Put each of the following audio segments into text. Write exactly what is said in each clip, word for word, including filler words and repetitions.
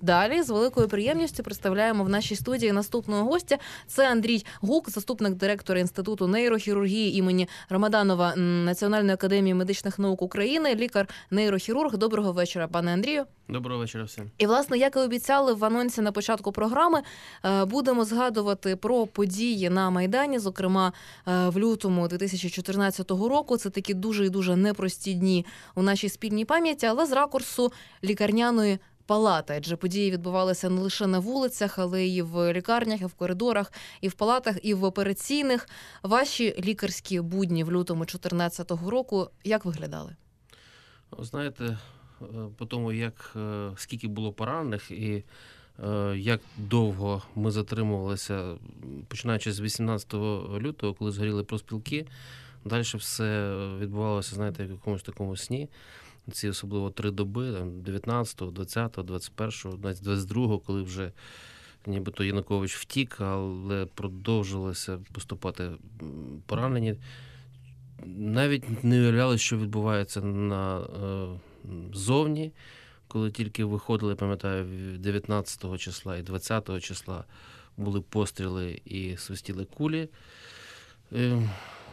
далі з великою приємністю представляємо в нашій студії наступного гостя. Це Андрій Гук, заступник директора Інституту нейрохірургії імені Ромаданова Національної академії медичних наук України, лікар-нейрохірург. Доброго вечора, пане Андрію. Доброго вечора всім. І, власне, як і обіцяли в анонсі на початку програми, будемо згадувати про події на Майдані, зокрема в лютому дві тисячі чотирнадцятого року. Це такі дуже і дуже непрості дні у нашій спільній пам'яті, але з ракурсу лікарняної палати. Адже події відбувалися не лише на вулицях, але і в лікарнях, і в коридорах, і в палатах, і в операційних. Ваші лікарські будні в лютому чотирнадцятого року як виглядали? Знаєте, по тому, як, скільки було поранених і як довго ми затримувалися, починаючи з вісімнадцятого лютого, коли згоріли профспілки, далі все відбувалося, знаєте, як в якомусь такому сні. Ці особливо три доби, там, дев'ятнадцятого, двадцятого, двадцять першого, двадцять другого, коли вже нібито Янукович втік, але продовжилося поступати поранені. Навіть не уявляли, що відбувається на е, зовні, коли тільки виходили, пам'ятаю, дев'ятнадцятого числа і двадцятого числа були постріли і свистіли кулі. Е,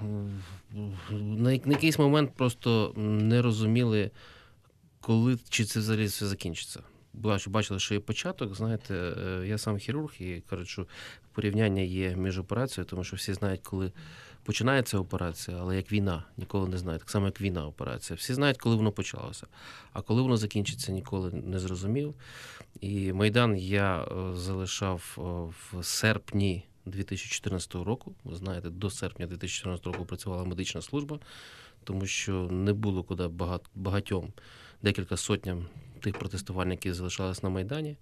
на якийсь момент просто не розуміли, коли, чи це взагалі все закінчиться. Бачили, що є початок, знаєте, я сам хірург і кажу, що порівняння є між операцією, тому що всі знають, коли починається операція, але як війна, ніколи не знають, так само як війна операція. Всі знають, коли воно почалося, а коли воно закінчиться, ніколи не зрозумів. І Майдан я залишав в серпні дві тисячі чотирнадцятого року. Ви знаєте, до серпня дві тисячі чотирнадцятого року працювала медична служба, тому що не було куди багатьом, декілька сотням тих протестувальників залишалось на Майдані.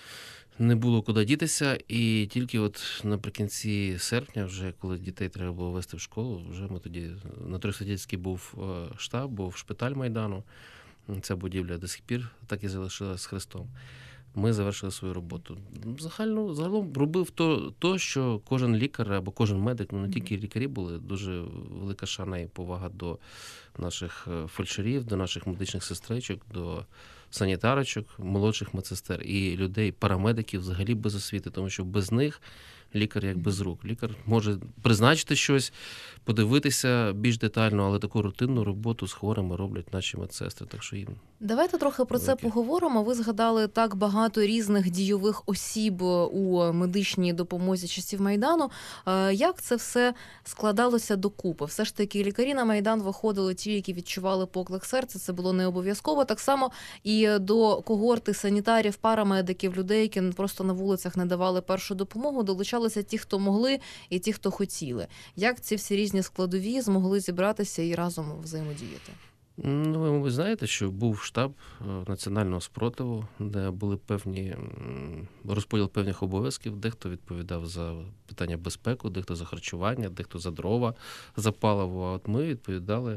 Не було куди дітися, і тільки от наприкінці серпня, вже коли дітей треба було вести в школу, вже ми тоді, на Трьохсвятительській був штаб, був шпиталь Майдану, ця будівля до сих пір так і залишилась з Христом. Ми завершили свою роботу. Загально, загалом робив то, то, що кожен лікар або кожен медик, ну не тільки лікарі були, дуже велика шана і повага до наших фельдшерів, до наших медичних сестричок, до санітарочок, молодших медсестер і людей, парамедиків взагалі без освіти, тому що без них лікар як без рук. Лікар може призначити щось, подивитися більш детально, але таку рутинну роботу з хворими роблять наші медсестри. Так що їм Давайте трохи про це поговоримо. Ви згадали так багато різних дійових осіб у медичній допомозі часів Майдану. Як це все складалося докупи? Все ж таки лікарі на Майдан виходили ті, які відчували поклик серця, це було не обов'язково. Так само і до когорти санітарів, парамедиків, людей, які просто на вулицях не давали першу допомогу, долучалися ті, хто могли, і ті, хто хотіли. Як ці всі різні складові змогли зібратися і разом взаємодіяти? Ну, ви, ви знаєте, що був штаб національного спротиву, де були певні розподіл певних обов'язків. Дехто відповідав за питання безпеки, дехто за харчування, дехто за дрова, за паливо. А от ми відповідали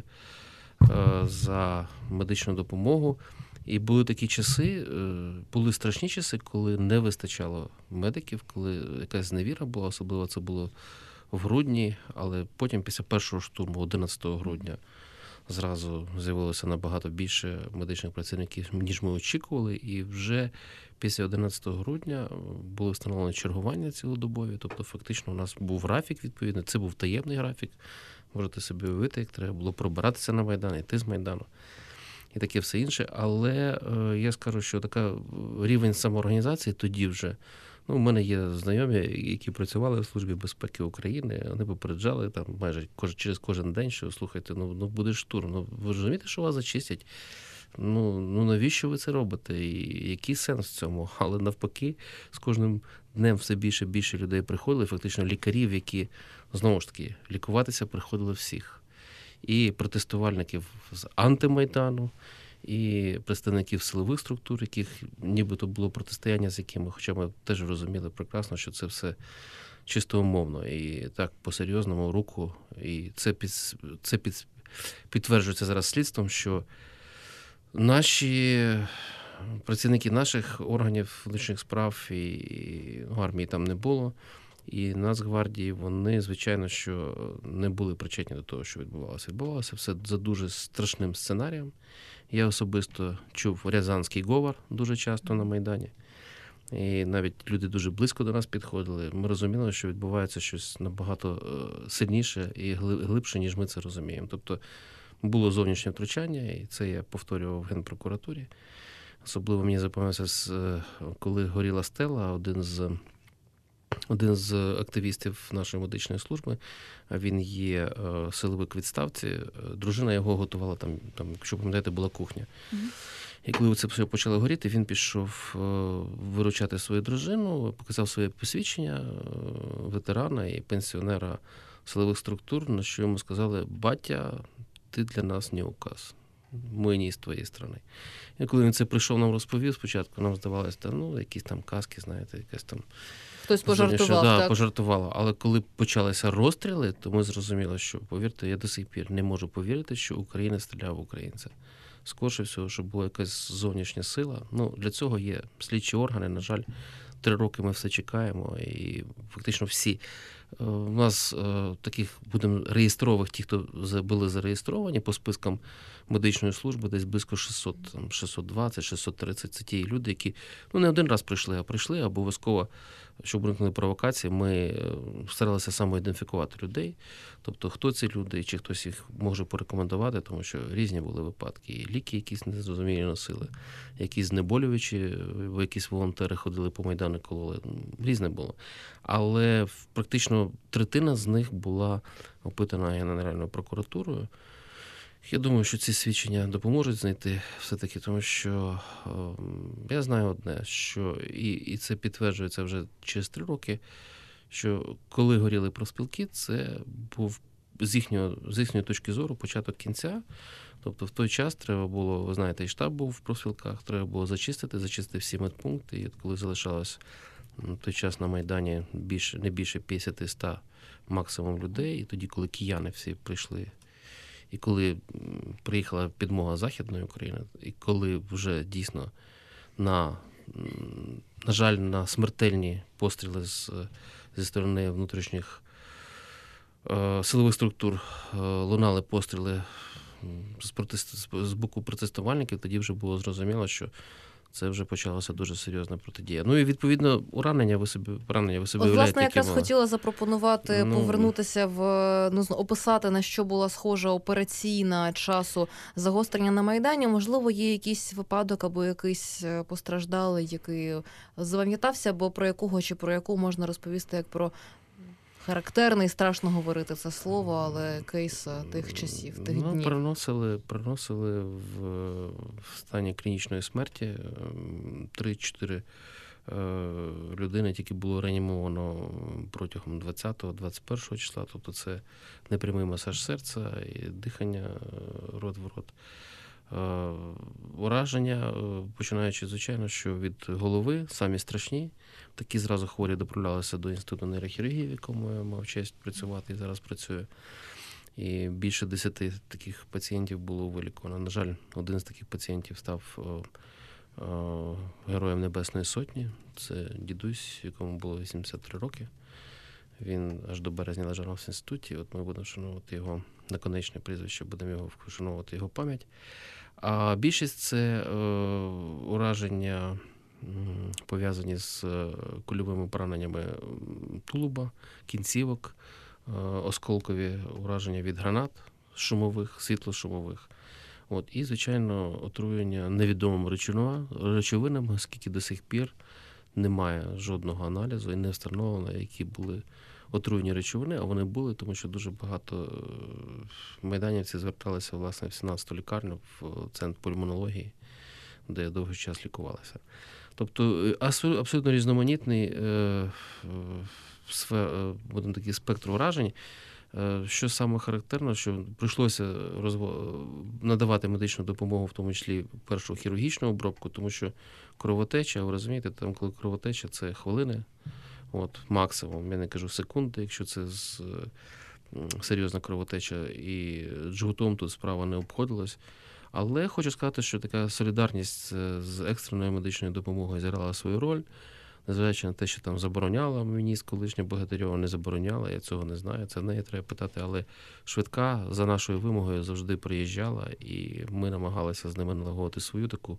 за медичну допомогу. І були такі часи, були страшні часи, коли не вистачало медиків, коли якась зневіра була, особливо це було в грудні, але потім після першого штурму, одинадцятого грудня, зразу з'явилося набагато більше медичних працівників, ніж ми очікували, і вже після одинадцятого грудня були встановлені чергування цілодобові, тобто фактично у нас був графік відповідний, це був таємний графік, можете собі уявити, як треба було пробиратися на Майдан, йти з Майдану і таке все інше, але е, я скажу, що така рівень самоорганізації тоді вже, ну, у мене є знайомі, які працювали в Службі безпеки України, вони попереджали там майже кож, через кожен день, що, слухайте, ну, ну буде штурм, ну ви розумієте, що вас зачистять? Ну, ну навіщо ви це робите? І який сенс в цьому? Але навпаки, з кожним днем все більше і більше людей приходили, фактично лікарів, які, знову ж таки, лікуватися приходили всіх. І протестувальників з антимайдану, і представників силових структур, яких нібито було протистояння з якими, хоча ми теж розуміли прекрасно, що це все чисто умовно. І так по-серйозному руку. І це, під, це під, підтверджується зараз слідством, що наші працівники наших органів внутрішніх справ і, і ну, армії там не було, і Нацгвардії, вони, звичайно, що не були причетні до того, що відбувалося. Відбувалося все за дуже страшним сценарієм. Я особисто чув рязанський говор дуже часто на Майдані. І навіть люди дуже близько до нас підходили. Ми розуміли, що відбувається щось набагато сильніше і глибше, ніж ми це розуміємо. Тобто було зовнішнє втручання, і це я повторював в Генпрокуратурі. Особливо мені запам'ятався, коли горіла стела, один з Один з активістів нашої медичної служби, він є силовик у відставці, дружина його готувала, там, там якщо пам'ятаєте, була кухня. Mm-hmm. І коли це все почало горіти, він пішов виручати свою дружину, показав своє посвідчення ветерана і пенсіонера силових структур, на що йому сказали: «Батя, ти для нас не указ. Ми не з твоєї сторони». І коли він це прийшов, нам розповів, спочатку нам здавалося, та, ну, якісь там казки, знаєте, якась там... Хтось пожартував, да, так? пожартувало. Але коли почалися розстріли, то ми зрозуміли, що, повірте, я до сих пір не можу повірити, що Україна стріляла в українця. Скорше всього, що була якась зовнішня сила. Ну, для цього є слідчі органи, на жаль, три роки ми все чекаємо, і фактично всі. У нас таких, будемо реєстрових, ті, хто були зареєстровані по спискам медичної служби, десь близько шістсот, там, шістсот двадцять, шістсот тридцять. Це ті люди, які, ну, не один раз прийшли, а прийшли обов'язково, щоб уникнути провокації. Ми старалися самоідентифікувати людей. Тобто, хто ці люди, чи хтось їх може порекомендувати, тому що різні були випадки. І ліки якісь незрозумілі носили, якісь знеболювачі, якісь волонтери ходили по Майдану, кололи. Різне було. Але практично третина з них була опитана Генеральною прокуратурою. Я думаю, що ці свідчення допоможуть знайти все-таки, тому що е, я знаю одне, що і, і це підтверджується вже через три роки, що коли горіли профспілки, це був з їхнього, з їхньої точки зору початок кінця. Тобто в той час треба було, ви знаєте, і штаб був в профспілках, треба було зачистити, зачистити всі медпункти. І от коли залишалось в той час на Майдані більше, не більше п'ятдесят-сто максимум людей, і тоді, коли кияни всі прийшли, і коли приїхала підмога Західної України, і коли вже дійсно на, на жаль, на смертельні постріли з, зі сторони внутрішніх е, силових структур е, лунали постріли з, протест, з боку протестувальників, тоді вже було зрозуміло, що це вже почалася дуже серйозна протидія. Ну і, відповідно, уранення ви собі, поранення ви собі От, уявляєте, власне, якраз мали. хотіла запропонувати ну, повернутися в, ну, описати, на що була схожа операційна часу загострення на Майдані. Можливо, є якийсь випадок або якийсь постраждалий, який запам'ятався, або про якого чи про яку можна розповісти як про характерний, страшно говорити це слово, але кейс тих часів, тих ну, днів. Приносили, приносили в, в стані клінічної смерті три-чотири людини, тільки було реанімовано протягом двадцятого-двадцять першого числа. Тобто це непрямий масаж серця і дихання рот в рот. Ураження, починаючи, звичайно, що від голови, самі страшні. Такі зразу хворі доправлялися до Інституту нейрохірургії, в якому я мав честь працювати і зараз працюю. І більше десяти таких пацієнтів було виліковано. На жаль, один з таких пацієнтів став о, о, Героєм Небесної Сотні. Це дідусь, якому було вісімдесят три роки. Він аж до березня лежав в інституті. От ми будемо вшановувати його наконечне прізвище, будемо його вшановувати його пам'ять. А більшість це е, ураження, пов'язані з кульовими пораненнями тулуба, кінцівок, осколкові ураження від гранат шумових, світлошумових. От, і, звичайно, отруєння невідомими речовинами, оскільки до сих пір немає жодного аналізу і не встановлено, які були отруєні речовини, а вони були, тому що дуже багато майданівців зверталися, власне, в сімнадцяту лікарню, в центр пульмонології, де я довгий час лікувалася. Тобто абсолютно різноманітний е, сфер, будемо такий спектр уражень. Е, що саме характерно, що прийшлося розво... надавати медичну допомогу, в тому числі першу хірургічну обробку, тому що кровотеча, ви розумієте, там коли кровотеча, це хвилини, от, максимум, я не кажу секунди, якщо це з, серйозна кровотеча, і джгутом тут справа не обходилась. Але хочу сказати, що така солідарність з екстреною медичною допомогою зіграла свою роль, незважаючи на те, що там забороняла мені колишня Богатирьова, не забороняла, я цього не знаю, це в неї треба питати, але швидка за нашою вимогою завжди приїжджала, і ми намагалися з ними налагодити свою таку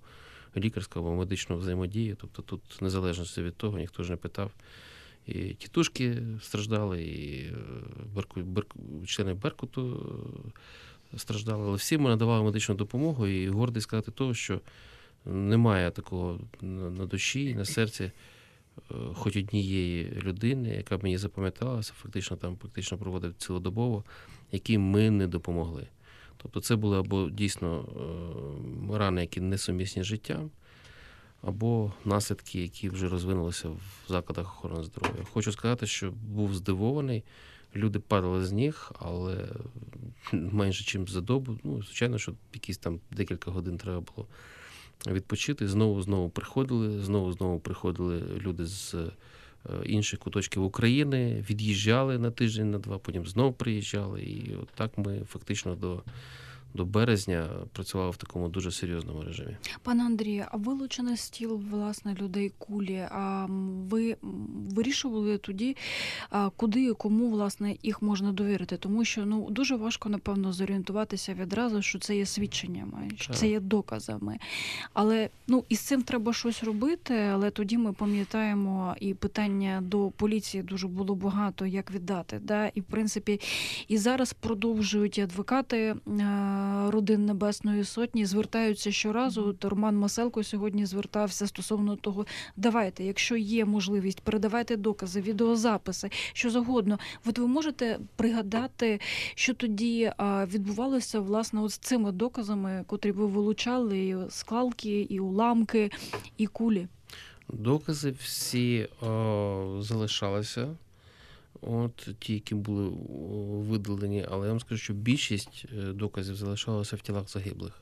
лікарську або медичну взаємодію. Тобто тут незалежності від того ніхто ж не питав. І тітушки страждали, і Берку, Берку, члени Беркуту страждали, але всі ми надавали медичну допомогу, і гордий сказати того, що немає такого на душі, на серці хоч однієї людини, яка б мені запам'яталася, фактично там практично проводив цілодобово, якій ми не допомогли. Тобто це були або дійсно рани, які несумісні з життям, або наслідки, які вже розвинулися в закладах охорони здоров'я. Хочу сказати, що був здивований, люди падали з ніг, але менше чим за добу. Ну, звичайно, що якісь там декілька годин треба було відпочити. Знову-знову приходили, знову-знову приходили люди з інших куточків України, від'їжджали на тиждень, на два, потім знову приїжджали. І от так ми фактично до до березня працювали в такому дуже серйозному режимі. Пане Андрію, а вилучене з тіл, власне, людей кулі, а ви вирішували тоді, куди і кому, власне, їх можна довірити? Тому що, ну, дуже важко, напевно, зорієнтуватися відразу, що це є свідченнями, що це є доказами. Але, ну, із цим треба щось робити, але тоді ми пам'ятаємо, і питання до поліції дуже було багато, як віддати, да? І, в принципі, і зараз продовжують адвокати родин Небесної Сотні, звертаються щоразу. От Роман Маселко сьогодні звертався стосовно того, давайте, якщо є можливість, передавайте докази, відеозаписи, що завгодно. От ви можете пригадати, що тоді відбувалося, власне, от з цими доказами, котрі ви вилучали, і скалки, і уламки, і кулі? Докази всі о, залишалися. От ті, які були видалені, але я вам скажу, що більшість доказів залишалося в тілах загиблих.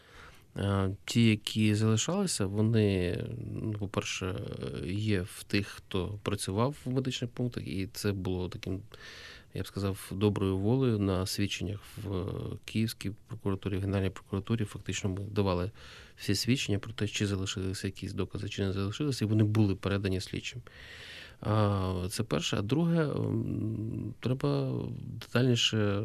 Ті, які залишалися, вони, по-перше, є в тих, хто працював в медичних пунктах, і це було таким, я б сказав, доброю волею на свідченнях в Київській прокуратурі, в Генеральній прокуратурі. Фактично ми давали всі свідчення про те, чи залишилися якісь докази, чи не залишилися, і вони були передані слідчим. Це перше. А друге, треба детальніше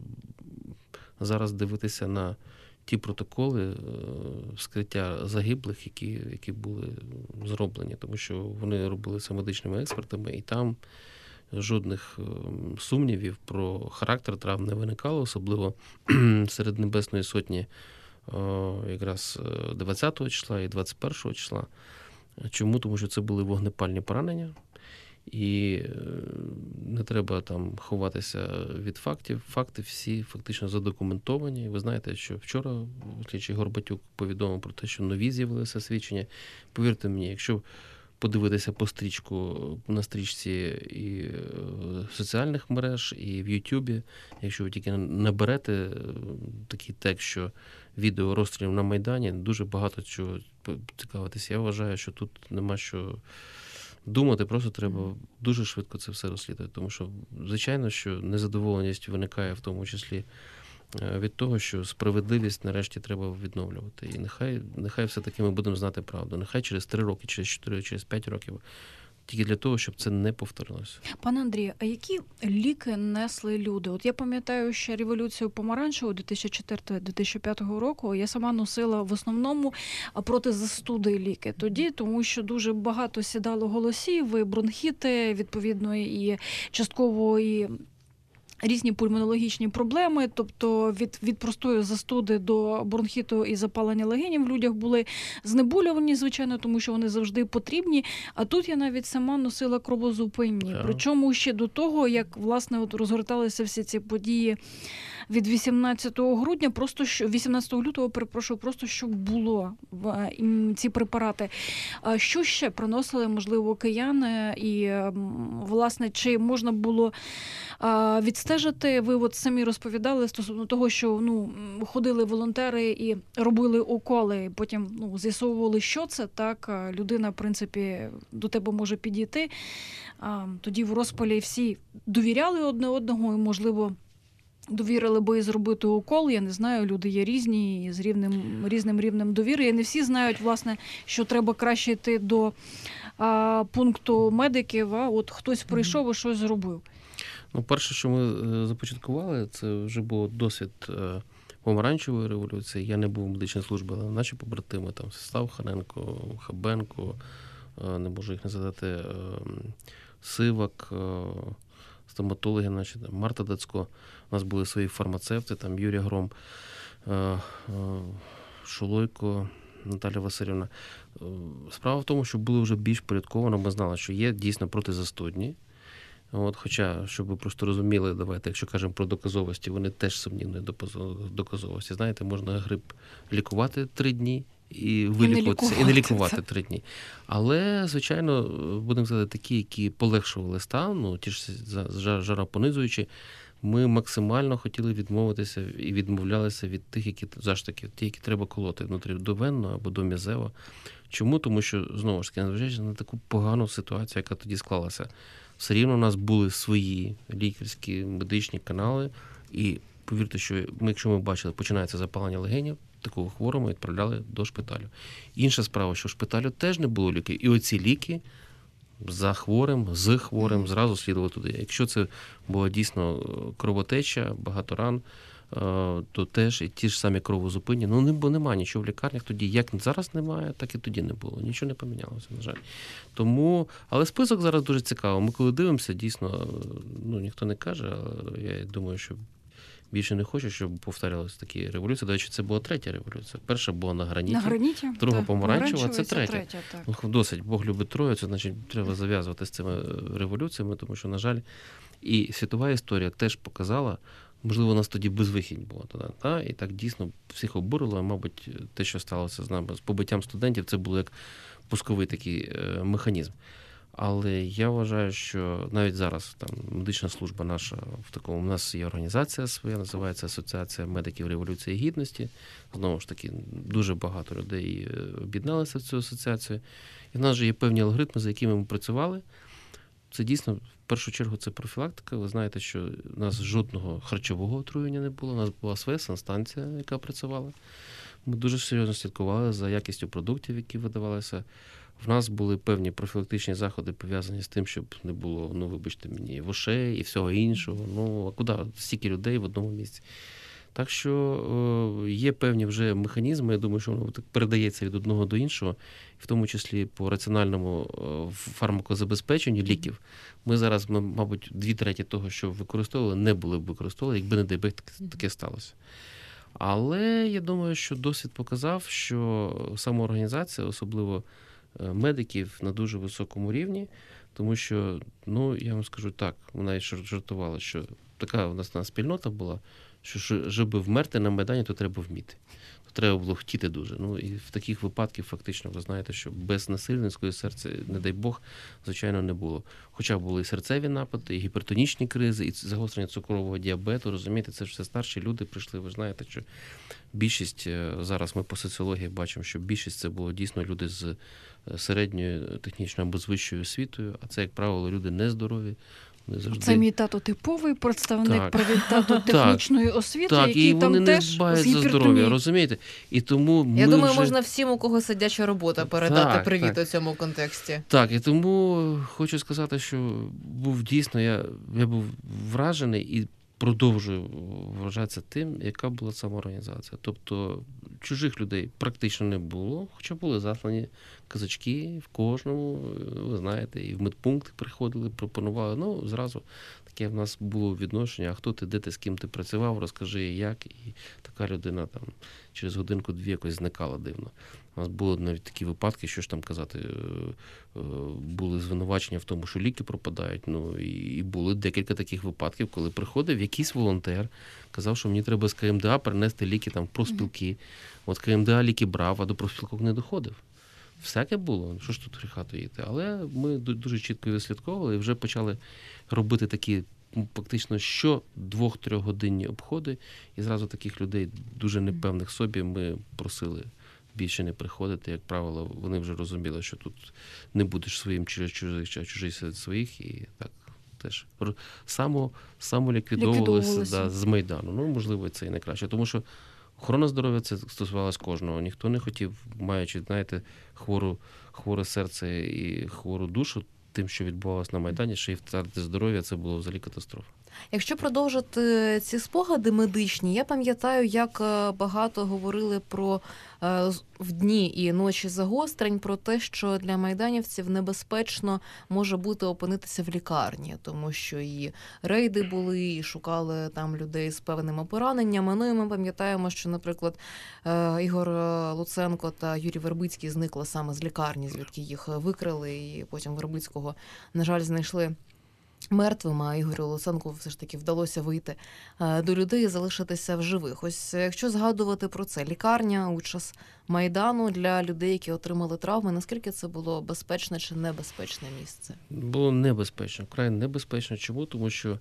зараз дивитися на ті протоколи вскриття загиблих, які, які були зроблені, тому що вони робилися медичними експертами, і там жодних сумнівів про характер травм не виникало, особливо серед Небесної Сотні якраз двадцятого числа і двадцять першого числа. Чому? Тому що це були вогнепальні поранення, і не треба там ховатися від фактів. Факти всі фактично задокументовані. Ви знаєте, що вчора слідчий Горбатюк повідомив про те, що нові з'явилися свідчення. Повірте мені, якщо подивитися по стрічку, на стрічці і соціальних мереж, і в Ютубі, якщо ви тільки наберете такий текст, що відео розстрілів на Майдані, дуже багато чого цікавитися. Я вважаю, що тут нема що думати, просто треба дуже швидко це все розслідувати. Тому що, звичайно, що незадоволеність виникає в тому числі від того, що справедливість нарешті треба відновлювати. І нехай, нехай все-таки ми будемо знати правду. Нехай через три роки, через чотири, через п'ять років. Тільки для того, щоб це не повторилося. Пане Андрію, а які ліки несли люди? От я пам'ятаю, що революцію помаранчеву дві тисячі четвертого - дві тисячі п'ятого року я сама носила в основному проти застуди ліки. Тоді, тому що дуже багато сідало голосів, і бронхіти, відповідно, і частково і різні пульмонологічні проблеми, тобто від, від простої застуди до бронхіту і запалення легенів в людях були знеболювані, звичайно, тому що вони завжди потрібні. А тут я навіть сама носила кровозупинні. Yeah. Причому ще до того, як, власне, от розгорталися всі ці події від вісімнадцятого грудня, просто що вісімнадцятого лютого, перепрошую, просто щоб було ці препарати. Що ще приносили, можливо, кияни? І, власне, чи можна було відстежити? Ви от самі розповідали стосовно того, що, ну, ходили волонтери і робили уколи, потім, ну, з'ясовували, що це, так, людина, в принципі, до тебе може підійти. Тоді в розпалі всі довіряли одне одного і, можливо, довірили би і зробити укол, я не знаю, люди є різні, з рівним, різним рівнем довіри. І не всі знають, власне, що треба краще йти до а, пункту медиків, а от хтось прийшов і щось зробив. Ну, перше, що ми започаткували, це вже був досвід помаранчевої революції. Я не був в медичній службі, але наші побратими, там, Сестав Ханенко, Хабенко, не можу їх не згадати, Сивак, стоматологи, наші, Марта Дацько, у нас були свої фармацевти, там Юрій Гром, Шулойко, Наталя Васильівна. Справа в тому, що були вже більш порядковано, ми знали, що є дійсно протизастудні. От, хоча, щоб ви просто розуміли, давайте, якщо кажемо про доказовості, вони теж сумнівної доказовості. Знаєте, можна грип лікувати три дні і вилікуватися, і не лікувати три дні. Але, звичайно, будемо сказати, такі, які полегшували стан, ну, ті ж жаропонизуючі, ми максимально хотіли відмовитися і відмовлялися від тих, які заштаки, ті, які треба колоти внутрідовенно або дом'язево. Чому? Тому що, знову ж таки, незважаючи на таку погану ситуацію, яка тоді склалася, все рівно у нас були свої лікарські, медичні канали, і повірте, що ми, якщо ми бачили, починається запалення легенів, такого хворого відправляли до шпиталю. Інша справа, що в шпиталю теж не було ліків, і оці ліки за хворим, з хворим зразу слідували туди. Якщо це була дійсно кровотеча, багато ран, то теж і ті ж самі кровозупинні. Ну, не, бо немає нічого в лікарнях тоді. Як зараз немає, так і тоді не було. Нічого не помінялося, на жаль. Тому, але список зараз дуже цікавий. Ми коли дивимося, дійсно, ну, ніхто не каже, але я думаю, що більше не хочу, щоб повторялися такі революції. До речі, це була третя революція. Перша була на граніті, на граніті? друга Так. помаранчева, це третя. третя так. Ну, досить, Бог любить Троїцю, значить, треба зав'язувати з цими революціями, тому що, на жаль, і світова історія теж показала, можливо, у нас тоді безвихідь була тоді, та? І так дійсно всіх обурило, мабуть, те, що сталося з нами, з побиттям студентів, це було як пусковий такий механізм. Але я вважаю, що навіть зараз там медична служба наша в такому, у нас є організація своя, називається Асоціація медиків Революції Гідності. Знову ж таки, дуже багато людей об'єдналися в цю асоціацію. І в нас же є певні алгоритми, за якими ми працювали. Це дійсно, в першу чергу, це профілактика. Ви знаєте, що у нас жодного харчового отруєння не було. У нас була своя санстанція, яка працювала. Ми дуже серйозно слідкували за якістю продуктів, які видавалися. В нас були певні профілактичні заходи, пов'язані з тим, щоб не було, ну, вибачте мені, вошей і всього іншого. Ну, а куди? Стільки людей в одному місці. Так що є певні вже механізми, я думаю, що воно так передається від одного до іншого, в тому числі по раціональному фармакозабезпеченню ліків. Ми зараз, мабуть, дві треті того, що використовували, не були б використовували, якби, не дай Бог, таке сталося. Але я думаю, що досвід показав, що самоорганізація, особливо медиків, на дуже високому рівні, тому що, ну, я вам скажу так, ми навіть жартували, що така у нас спільнота була, що щоб вмерти на Майдані, то треба вміти. То треба було хотіти дуже. Ну, і в таких випадків, фактично, ви знаєте, що без насильницької серця, не дай Бог, звичайно, не було. Хоча були і серцеві напади, і гіпертонічні кризи, і загострення цукрового діабету, розумієте, це ж все старші люди прийшли. Ви знаєте, що більшість, зараз ми по соціології бачимо, що більшість це було дійсно люди з середньою технічною або з вищою освітою, а це, як правило, люди нездорові. Завжди... Це мій тато типовий представник привітату технічної освіти, так, який і там вони теж не дбають з за здоров'я, розумієте? І тому Я ми думаю, вже... можна всім, у кого сидяча робота, передати так, привіт так. у цьому контексті. Так, і тому хочу сказати, що був дійсно, я, я був вражений і продовжую вважатися тим, яка була самоорганізація. Тобто чужих людей практично не було, хоча були заслані казачки в кожному, ви знаєте, і в медпункти приходили, пропонували. Ну, зразу таке в нас було відношення, а хто ти, де ти, з ким ти працював, розкажи, як. І така людина там через годинку-дві якось зникала дивно. У нас були навіть такі випадки, що ж там казати, були звинувачення в тому, що ліки пропадають. Ну, і були декілька таких випадків, коли приходив якийсь волонтер, казав, що мені треба з КМДА перенести ліки там в профспілки. От КМДА ліки брав, а до профспілок не доходив. Всяке було, що ж тут гріха таїти. Але ми дуже чітко відслідковували і вже почали робити такі фактично що двох-трьохгодинні обходи. І зразу таких людей дуже непевних собі ми просили більше не приходити. Як правило, вони вже розуміли, що тут не будеш своїм через чужих, а чужий серед своїх. І так теж само, само ліквідовувалися да, з Майдану. Ну, можливо, це і найкраще. Тому що охорона здоров'я це стосувалось кожного. Ніхто не хотів, маючи, знаєте, хвору, хворе серце і хвору душу, тим, що відбувалося на Майдані, ще й втратити здоров'я, це було взагалі катастрофа. Якщо продовжити ці спогади медичні, я пам'ятаю, як багато говорили про в дні і ночі загострень, про те, що для майданівців небезпечно може бути опинитися в лікарні, тому що і рейди були, і шукали там людей з певними пораненнями. Ну і ми пам'ятаємо, що, наприклад, Ігор Луценко та Юрій Вербицький зникли саме з лікарні, звідки їх викрили, і потім Вербицького, на жаль, знайшли мертвим, а Ігорю Луценку все ж таки вдалося вийти до людей і залишитися в живих. Ось якщо згадувати про це, лікарня у час Майдану для людей, які отримали травми, наскільки це було безпечне чи небезпечне місце? Було небезпечно, вкрай небезпечно. Чому? Тому що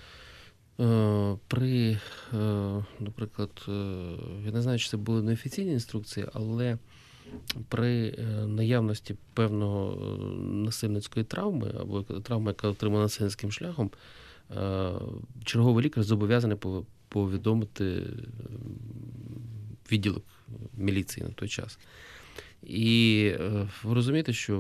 е, при, е, наприклад, е, я не знаю, чи це були неофіційні інструкції, але при наявності певного насильницької травми або травми, яка отримана насильницьким шляхом, черговий лікар зобов'язаний повідомити відділок міліції на той час. І ви розумієте, що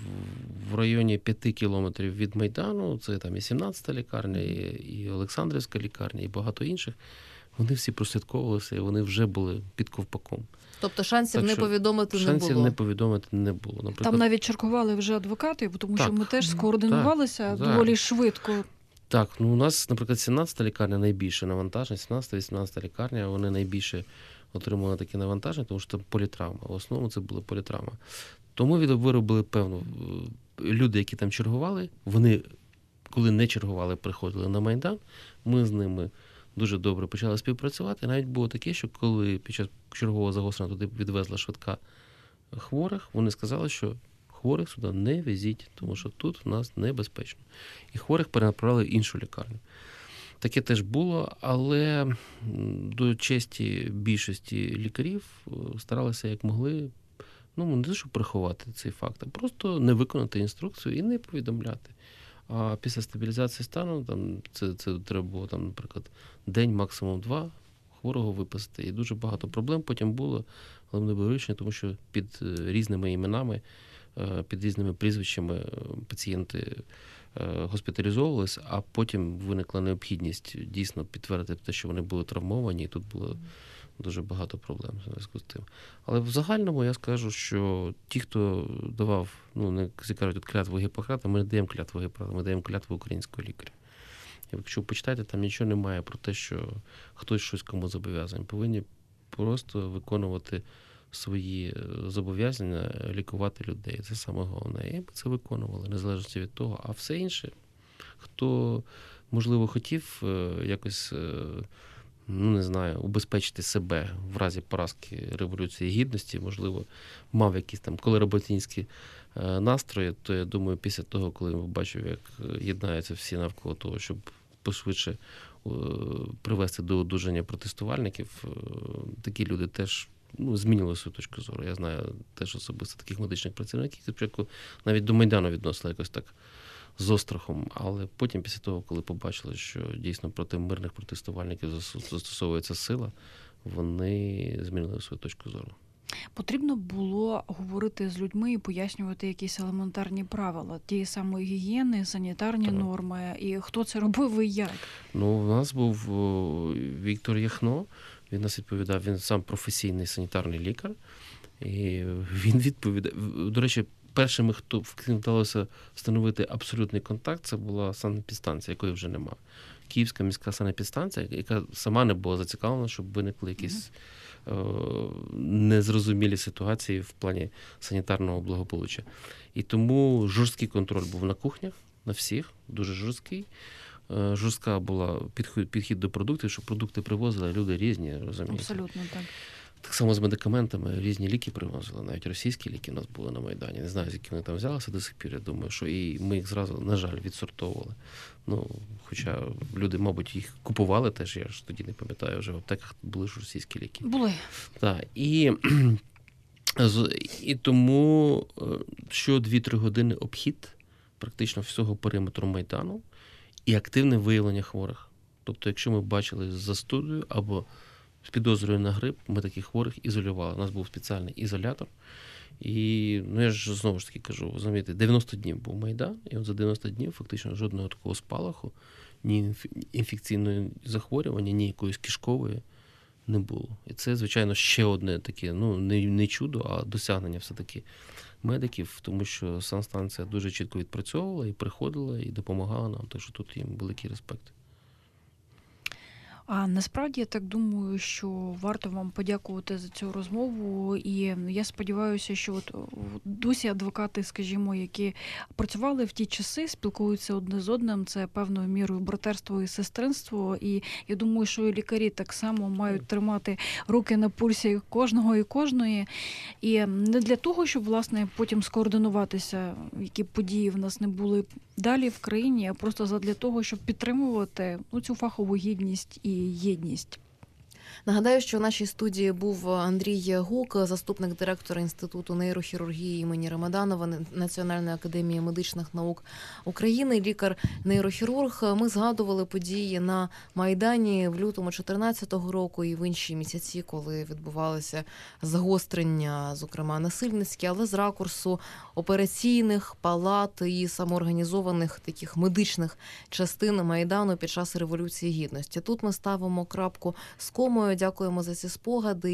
в районі п'яти кілометрів від Майдану, це там і сімнадцята лікарня, і Олександрівська лікарня, і багато інших, вони всі прослідковувалися, і вони вже були під ковпаком. Тобто шансів так, не повідомити не було? Шансів не повідомити не було. Наприклад, там навіть чергували вже адвокати, тому так, що ми теж скоординувалися так, доволі так. швидко. Так, ну у нас, наприклад, сімнадцята лікарня найбільше навантаження, сімнадцята-вісімнадцята лікарня, вони найбільше отримали такі навантаження, тому що це політравма. В основному це була політравма. Тому виробили певно, люди, які там чергували, вони, коли не чергували, приходили на Майдан, ми з ними дуже добре почали співпрацювати. Навіть було таке, що коли під час чергового загострення туди відвезла швидка хворих, вони сказали, що хворих сюди не везіть, тому що тут в нас небезпечно. І хворих перенаправили в іншу лікарню. Таке теж було, але до честі більшості лікарів старалися як могли, ну, не те, щоб приховати цей факт, а просто не виконати інструкцію і не повідомляти. А після стабілізації стану, там, це, це треба було, там, наприклад, день, максимум два, хворого виписати. І дуже багато проблем потім було, але вони були вирішені, тому що під різними іменами, під різними прізвищами пацієнти госпіталізовувалися, а потім виникла необхідність дійсно підтвердити те, що вони були травмовані, і тут було дуже багато проблем в зв'язку з тим. Але в загальному я скажу, що ті, хто давав, ну, не кажуть, клятву Гіппократа, ми не даємо клятву Гіппократа, ми даємо клятву українського лікаря. Якщо почитаєте, там нічого немає про те, що хтось щось кому зобов'язаний. Повинні просто виконувати свої зобов'язання, лікувати людей. Це саме головне. І ми це виконували, незалежно від того. А все інше, хто, можливо, хотів якось, ну, не знаю, убезпечити себе в разі поразки Революції Гідності, можливо, мав якісь там колабораціоністські настрої, то я думаю, після того, коли я бачив, як єднаються всі навколо того, щоб пошвидше привести до одужання протестувальників, такі люди теж, ну, змінили свою точку зору. Я знаю теж особисто таких медичних працівників, які спочатку навіть до Майдану відносили якось так з острахом, але потім, після того, коли побачили, що дійсно проти мирних протестувальників застосовується сила, вони змінили свою точку зору. Потрібно було говорити з людьми і пояснювати якісь елементарні правила, ті самої гігієни, санітарні так. норми, і хто це робив і як? Ну, у нас був Віктор Яхно, він нас відповідав, він сам професійний санітарний лікар, і він відповідав, до речі, першими, хто вдалося встановити абсолютний контакт, це була санепідстанція, якої вже немає. Київська міська санепідстанція, яка сама не була зацікавлена, щоб виникли якісь mm-hmm. е- незрозумілі ситуації в плані санітарного благополуччя. І тому жорсткий контроль був на кухнях, на всіх, дуже жорсткий. Е- жорстка була підхід, підхід до продуктів, що продукти привозили, люди різні, розумієте. Абсолютно так. Так само з медикаментами, різні ліки привозили, навіть російські ліки у нас були на Майдані. Не знаю, з які вони там взялися до сих пір, я думаю, що і ми їх зразу, на жаль, відсортовували. Ну, хоча люди, мабуть, їх купували теж, я ж тоді не пам'ятаю, вже в аптеках були ж російські ліки. Були. Так, і, і тому що дві-три години обхід практично всього периметру Майдану і активне виявлення хворих. Тобто, якщо ми бачили за студією або з підозрою на грип, ми таких хворих ізолювали. У нас був спеціальний ізолятор, І, ну, я ж знову ж таки кажу, ви розумієте, дев'яносто днів був Майдан, і от за дев'яносто днів фактично жодного такого спалаху, ні інфекційної захворювання, ні якоїсь кишкової не було. І це, звичайно, ще одне таке, ну, не, не чудо, а досягнення все-таки медиків, тому що санстанція дуже чітко відпрацьовувала і приходила, і допомагала нам, так що тут їм великий респект. А насправді я так думаю, що варто вам подякувати за цю розмову, і я сподіваюся, що от досі адвокати, скажімо, які працювали в ті часи, спілкуються одне з одним, це певною мірою братерство і сестринство, і я думаю, що і лікарі так само мають тримати руки на пульсі кожного і кожної, і не для того, щоб, власне, потім скоординуватися, які події в нас не були далі в країні, а просто задля того, щоб підтримувати, ну, цю фахову гідність і єдність. Нагадаю, що в нашій студії був Андрій Гук, заступник директора Інституту нейрохірургії імені Рамаданова Національної академії медичних наук України, лікар-нейрохірург. Ми згадували події на Майдані в лютому чотирнадцятого року і в інші місяці, коли відбувалися загострення, зокрема насильницькі, але з ракурсу операційних палат і самоорганізованих таких медичних частин Майдану під час Революції Гідності. Тут ми ставимо крапку з комою. Дякуємо за ці спогади.